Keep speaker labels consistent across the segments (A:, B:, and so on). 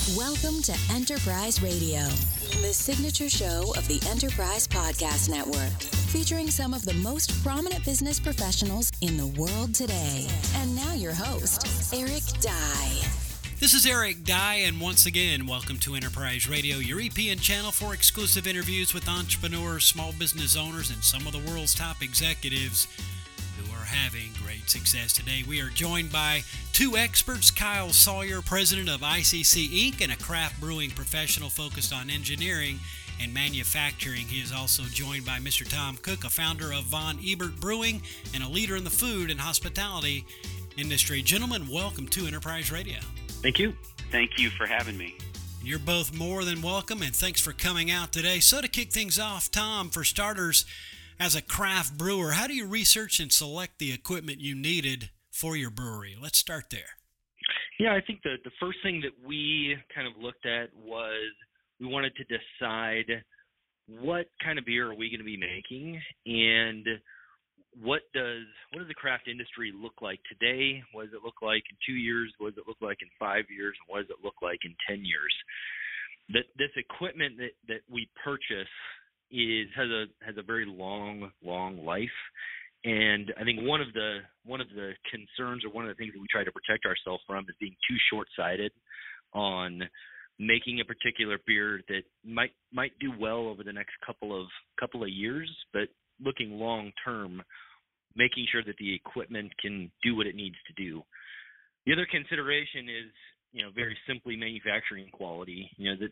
A: Welcome to Enterprise Radio, the signature show of the Enterprise Podcast Network, featuring some of the most prominent business professionals in the world today. And now your host, Eric Dye.
B: This is Eric Dye, and once again, welcome to Enterprise Radio, your EPN channel for exclusive interviews with entrepreneurs, small business owners, and some of the world's top executives who are having great success today. We are joined by two experts, Kyle Sawyer, president of ICC Inc., and a craft brewing professional focused on engineering and manufacturing. He is also joined by Mr. Tom Cook, a founder of Von Ebert Brewing and a leader in the food and hospitality industry. Gentlemen, welcome to Enterprise Radio.
C: Thank you.
D: Thank you for having me.
B: You're both more than welcome, and thanks for coming out today. So to kick things off, Tom, for starters, as a craft brewer, how do you research and select the equipment you needed for your brewery? Let's start there.
C: Yeah, I think the first thing that we kind of looked at was we wanted to decide what kind of beer are we going to be making, and what does the craft industry look like today? What does it look like in 2 years? What does it look like in 5 years? And what does it look like in 10 years? This equipment that we purchase has a very long life, and I think one of the concerns, or one of the things that we try to protect ourselves from, is being too short-sighted on making a particular beer that might do well over the next couple of years, but looking long term, making sure that the equipment can do what it needs to do. The other consideration is, very simply manufacturing quality.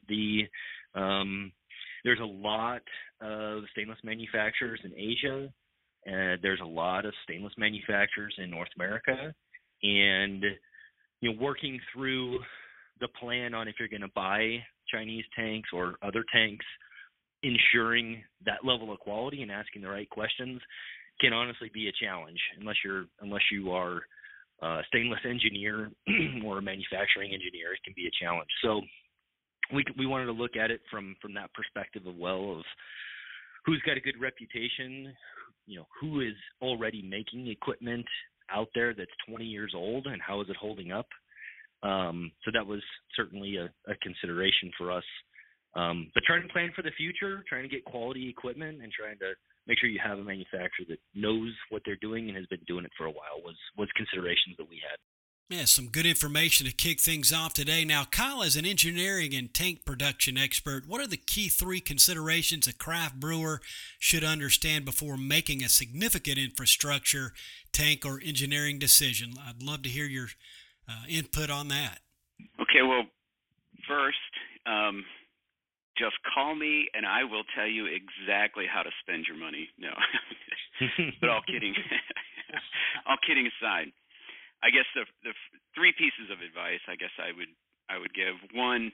C: There's a lot of stainless manufacturers in Asia. There's a lot of stainless manufacturers in North America, and working through the plan on if you're going to buy Chinese tanks or other tanks, ensuring that level of quality and asking the right questions can honestly be a challenge unless you are a stainless engineer or a manufacturing engineer. It can be a challenge. So we wanted to look at it from that perspective of who's got a good reputation, who is already making equipment out there that's 20 years old, and how is it holding up. So that was certainly a consideration for us. But trying to plan for the future, trying to get quality equipment, and trying to make sure you have a manufacturer that knows what they're doing and has been doing it for a while was considerations that we had.
B: Yeah, some good information to kick things off today. Now, Kyle, as an engineering and tank production expert, what are the key three considerations a craft brewer should understand before making a significant infrastructure, tank, or engineering decision? I'd love to hear your input on that.
D: Okay, well, first, just call me and I will tell you exactly how to spend your money. No, but all kidding aside, I guess the three pieces of advice I guess I would give. One,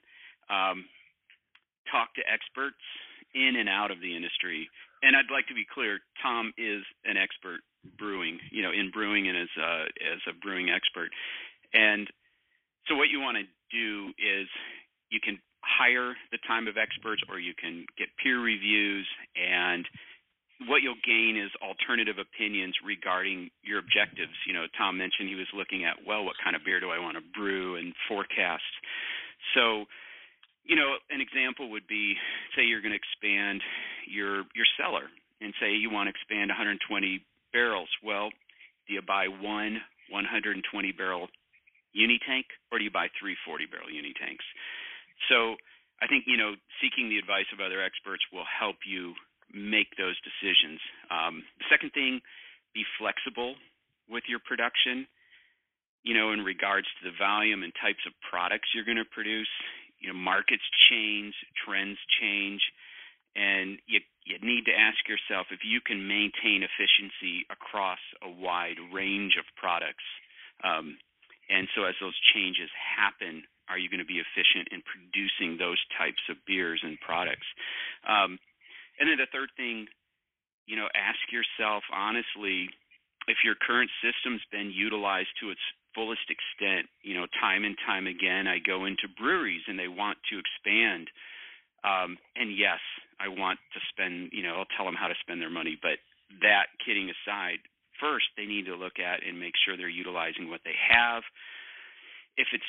D: talk to experts in and out of the industry. And I'd like to be clear, Tom is an expert brewing, in brewing and as a brewing expert. And so what you want to do is you can hire the time of experts, or you can get peer reviews, and what you'll gain is alternative opinions regarding your objectives. Tom mentioned he was looking at, what kind of beer do I want to brew, and forecast. So, an example would be, say you're going to expand your cellar, and say you want to expand 120 barrels. Well, do you buy one 120-barrel uni tank, or do you buy 340-barrel uni tanks? So I think, seeking the advice of other experts will help you make those decisions. The second thing, be flexible with your production, in regards to the volume and types of products you're going to produce. Markets change, trends change, and you need to ask yourself if you can maintain efficiency across a wide range of products. And so as those changes happen, are you going to be efficient in producing those types of beers and products? And then the third thing, ask yourself honestly if your current system's been utilized to its fullest extent. Time and time again, I go into breweries and they want to expand. And yes, I want to spend, I'll tell them how to spend their money. But that kidding aside, first they need to look at and make sure they're utilizing what they have. If it's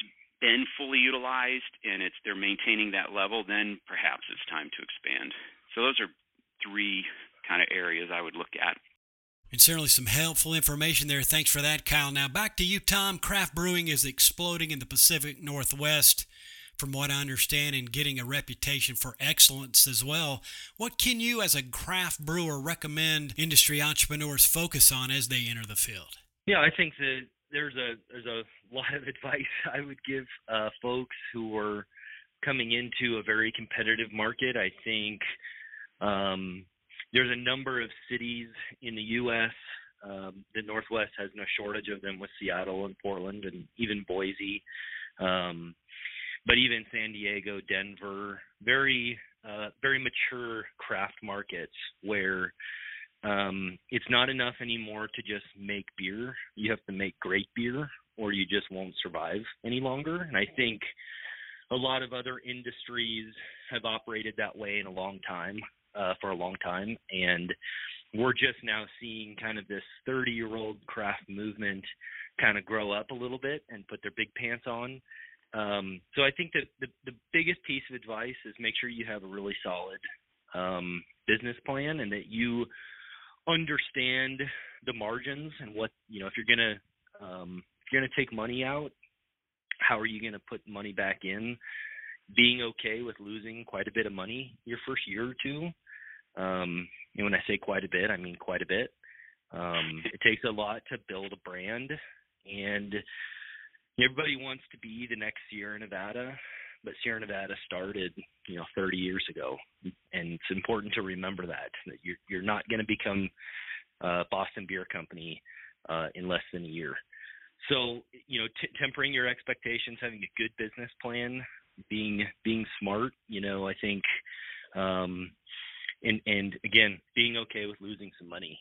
D: been fully utilized and they're maintaining that level, then perhaps it's time to expand. So those are three kind of areas I would look at.
B: And certainly some helpful information there. Thanks for that, Kyle. Now back to you, Tom. Craft brewing is exploding in the Pacific Northwest, from what I understand, and getting a reputation for excellence as well. What can you, as a craft brewer, recommend industry entrepreneurs focus on as they enter the field?
C: Yeah, I think that there's a lot of advice I would give folks who are coming into a very competitive market. I think there's a number of cities in the U.S. The Northwest has no shortage of them, with Seattle and Portland and even Boise. But even San Diego, Denver, very mature craft markets where it's not enough anymore to just make beer. You have to make great beer, or you just won't survive any longer. And I think a lot of other industries have operated that way for a long time. And we're just now seeing kind of this 30-year-old craft movement kind of grow up a little bit and put their big pants on. So I think that the biggest piece of advice is make sure you have a really solid business plan, and that you understand the margins and what, if you're gonna take money out, how are you gonna put money back in? Being okay with losing quite a bit of money your first year or two. And when I say quite a bit, I mean quite a bit. It takes a lot to build a brand, and everybody wants to be the next Sierra Nevada, but Sierra Nevada started, 30 years ago, and it's important to remember that you're not going to become Boston Beer Company in less than a year. So, tempering your expectations, having a good business plan, being smart, I think, and again, being okay with losing some money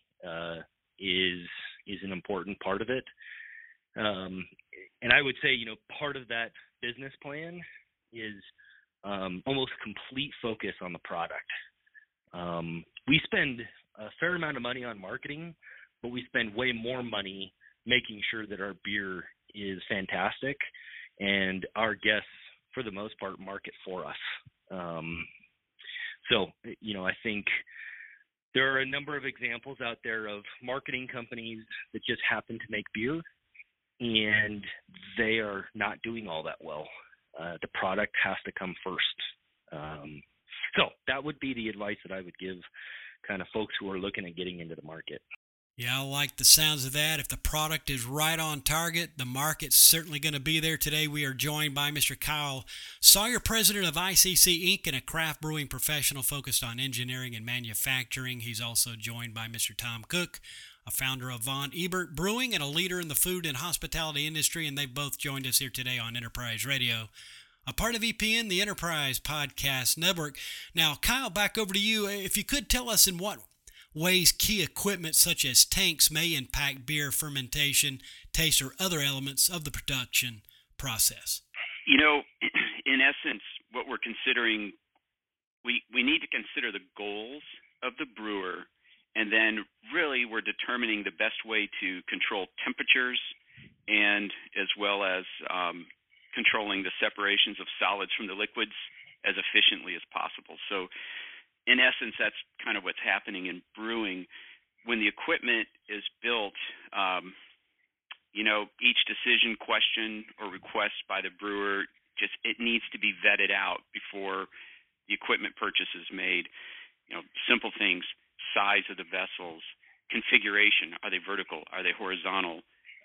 C: is an important part of it. And I would say, part of that business plan is almost complete focus on the product. We spend a fair amount of money on marketing, but we spend way more money making sure that our beer is fantastic and our guests, for the most part, market for us. So, I think there are a number of examples out there of marketing companies that just happen to make beer, and they are not doing all that well. The product has to come first. So that would be the advice that I would give kind of folks who are looking at getting into the market.
B: Yeah, I like the sounds of that. If the product is right on target, the market's certainly going to be there. Today we are joined by Mr. Kyle Sawyer, president of ICC Inc., and a craft brewing professional focused on engineering and manufacturing. He's also joined by Mr. Tom Cook, a founder of Von Ebert Brewing and a leader in the food and hospitality industry, and they've both joined us here today on Enterprise Radio, a part of EPN, the Enterprise Podcast Network. Now, Kyle, back over to you. If you could tell us in what ways key equipment such as tanks may impact beer fermentation, taste, or other elements of the production process.
D: In essence, what we're considering, we need to consider the goals of the brewer, and then really we're determining the best way to control temperatures and as well as controlling the separations of solids from the liquids as efficiently as possible. So in essence, that's kind of what's happening in brewing. When the equipment is built, each decision, question, or request by the brewer, it needs to be vetted out before the equipment purchase is made. Simple things: size of the vessels, configuration. Are they vertical? Are they horizontal?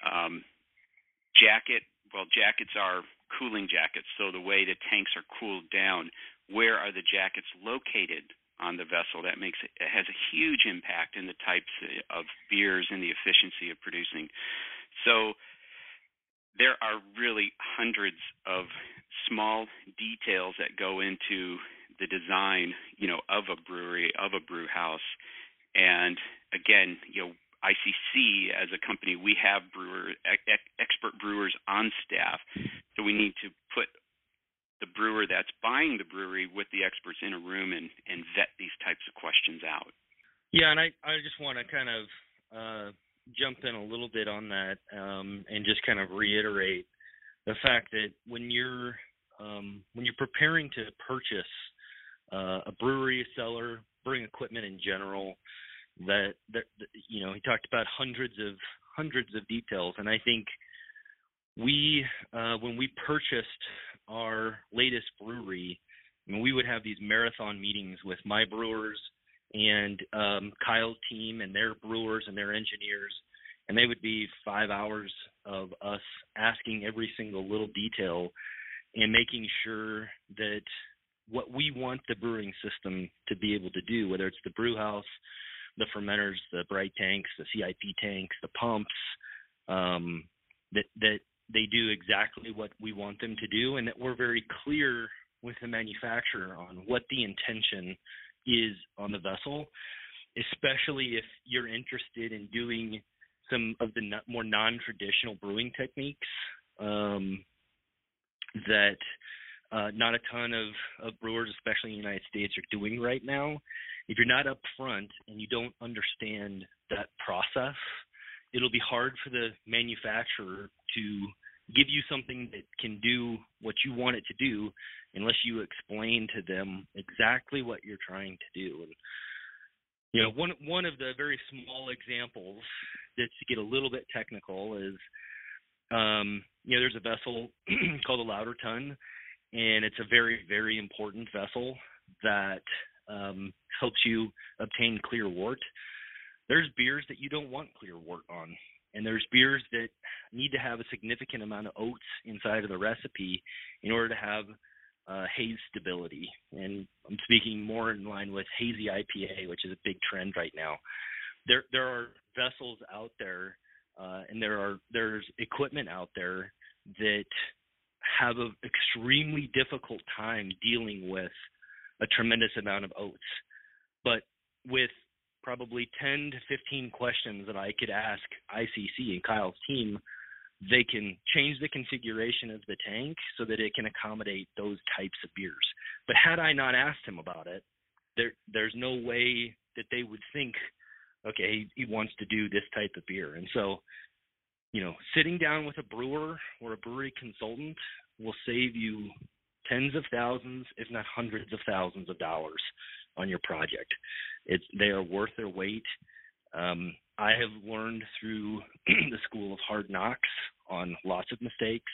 D: Jackets are cooling jackets, so the way the tanks are cooled down. Where are the jackets located on the vessel? That has a huge impact in the types of beers and the efficiency of producing. So there are really hundreds of small details that go into the design, of a brewery, of a brew house. And again, ICC as a company, we have expert brewers on staff, so we need to put the brewer that's buying the brewery with the experts in a room and vet these types of questions out.
C: Yeah, and I just want to kind of jump in a little bit on that and just kind of reiterate the fact that when you're preparing to purchase a brewery, a cellar, brewing equipment in general, that he talked about hundreds of details, and I think when we purchased our latest brewery, we would have these marathon meetings with my brewers and Kyle's team and their brewers and their engineers, and they would be 5 hours of us asking every single little detail and making sure that what we want the brewing system to be able to do, whether it's the brew house, the fermenters, the bright tanks, the CIP tanks, the pumps, that they do exactly what we want them to do, and that we're very clear with the manufacturer on what the intention is on the vessel, especially if you're interested in doing some of the more non-traditional brewing techniques that not a ton of brewers, especially in the United States, are doing right now. If you're not up front and you don't understand that process, it'll be hard for the manufacturer to give you something that can do what you want it to do unless you explain to them exactly what you're trying to do. And one of the very small examples that's to get a little bit technical is there's a vessel called a lauter tun, and it's a very, very important vessel that helps you obtain clear wort. There's beers that you don't want clear wort on, and there's beers that need to have a significant amount of oats inside of the recipe in order to have haze stability. And I'm speaking more in line with hazy IPA, which is a big trend right now. There are vessels out there, and there's equipment out there that have an extremely difficult time dealing with a tremendous amount of oats. But with probably 10 to 15 questions that I could ask ICC and Kyle's team, they can change the configuration of the tank so that it can accommodate those types of beers. But had I not asked him about it, there's no way that they would think, okay, he wants to do this type of beer. And so, sitting down with a brewer or a brewery consultant will save you tens of thousands, if not hundreds of thousands of dollars on your project. They are worth their weight. I have learned through the school of hard knocks on lots of mistakes.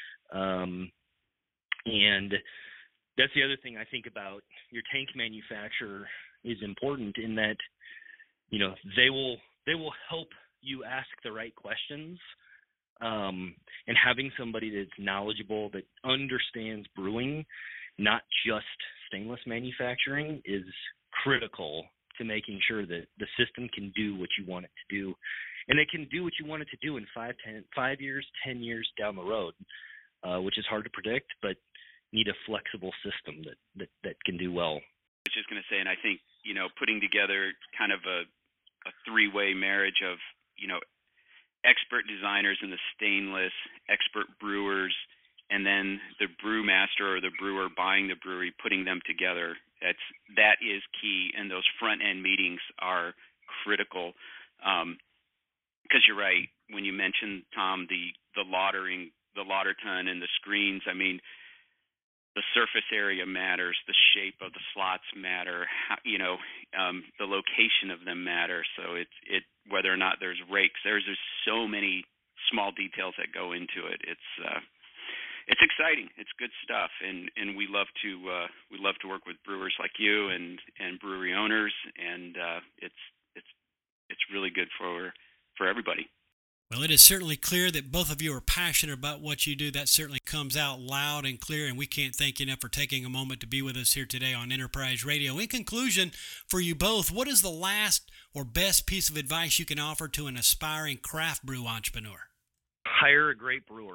C: And that's the other thing I think about. Your tank manufacturer is important in that, they will help you ask the right questions. And having somebody that's knowledgeable, that understands brewing, not just stainless manufacturing, is critical to making sure that the system can do what you want it to do. And it can do what you want it to do in 5 years, 10 years down the road, which is hard to predict, but need a flexible system that can do well.
D: I was just going to say, and I think, putting together kind of a three-way marriage of, expert designers in the stainless, expert brewers, and then the brewmaster or the brewer buying the brewery, putting them together. That is key, and those front-end meetings are critical. Because you're right, when you mentioned, Tom, the lauter tun and the screens, the surface area matters, the shape of the slots matter, the location of them matter. So it whether or not there's rakes, there's so many small details that go into it. It's exciting. It's good stuff, and we love to work with brewers like you and brewery owners, and it's really good for everybody.
B: Well, it is certainly clear that both of you are passionate about what you do. That certainly comes out loud and clear, and we can't thank you enough for taking a moment to be with us here today on Enterprise Radio. In conclusion, for you both, what is the last or best piece of advice you can offer to an aspiring craft brew entrepreneur?
C: Hire a great brewer.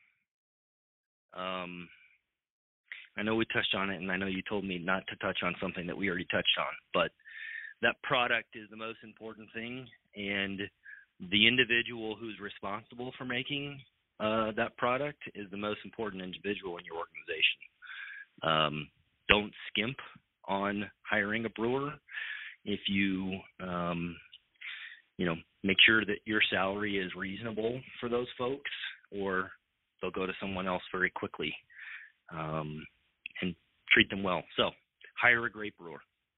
C: I know we touched on it, and I know you told me not to touch on something that we already touched on, but that product is the most important thing, and the individual who's responsible for making that product is the most important individual in your organization. Don't skimp on hiring a brewer. If you, make sure that your salary is reasonable for those folks, or they'll go to someone else very quickly, and treat them well. So hire a great brewer.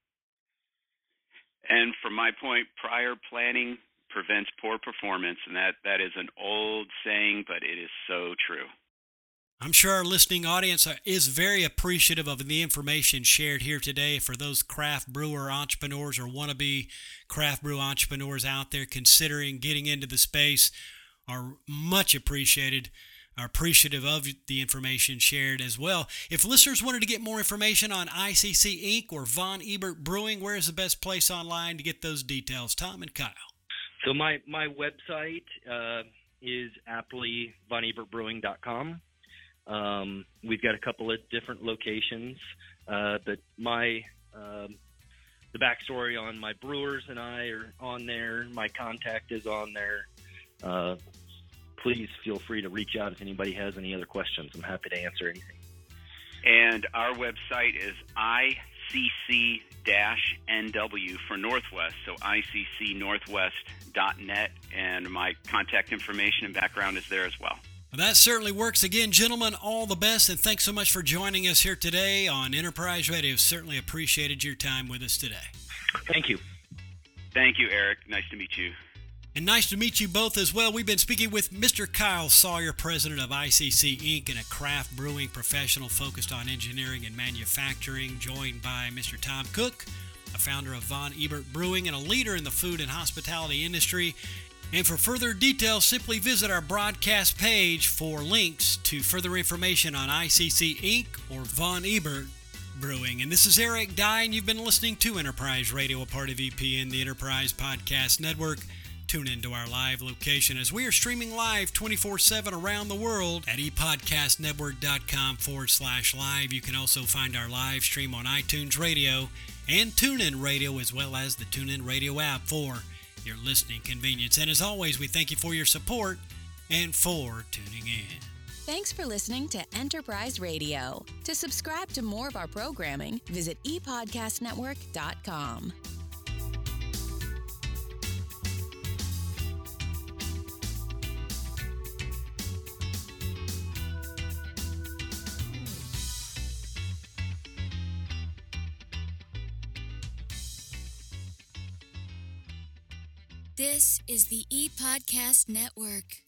D: And from my point, prior planning prevents poor performance, and that is an old saying, but it is so true.
B: I'm sure our listening audience is very appreciative of the information shared here today. For those craft brewer entrepreneurs or wannabe craft brew entrepreneurs out there considering getting into the space, are much appreciated. Are appreciative of the information shared as well. If listeners wanted to get more information on ICC Inc. or Von Ebert Brewing, where is the best place online to get those details? Tom and Kyle.
C: So my website is aptly VonEbertBrewing.com. We've got a couple of different locations, but the backstory on my brewers and I are on there. My contact is on there. Please feel free to reach out if anybody has any other questions. I'm happy to answer anything.
D: And our website is ICC-NW for Northwest, so iccnorthwest.net, and my contact information and background is there as well.
B: Well, that certainly works. Again, gentlemen, all the best, and thanks so much for joining us here today on Enterprise Radio. Certainly appreciated your time with us today.
C: Thank you.
D: Thank you, Eric. Nice to meet you.
B: And nice to meet you both as well. We've been speaking with Mr. Kyle Sawyer, president of ICC Inc., and a craft brewing professional focused on engineering and manufacturing, joined by Mr. Tom Cook, a founder of Von Ebert Brewing and a leader in the food and hospitality industry. And for further details, simply visit our broadcast page for links to further information on ICC Inc. or Von Ebert Brewing. And this is Eric Dye, and you've been listening to Enterprise Radio, a part of EPN, the Enterprise Podcast Network. Tune into our live location as we are streaming live 24/7 around the world at epodcastnetwork.com/live. You can also find our live stream on iTunes Radio and TuneIn Radio, as well as the TuneIn Radio app for your listening convenience. And as always, we thank you for your support and for tuning in.
A: Thanks for listening to Enterprise Radio. To subscribe to more of our programming, visit epodcastnetwork.com. This is the ePodcast Network.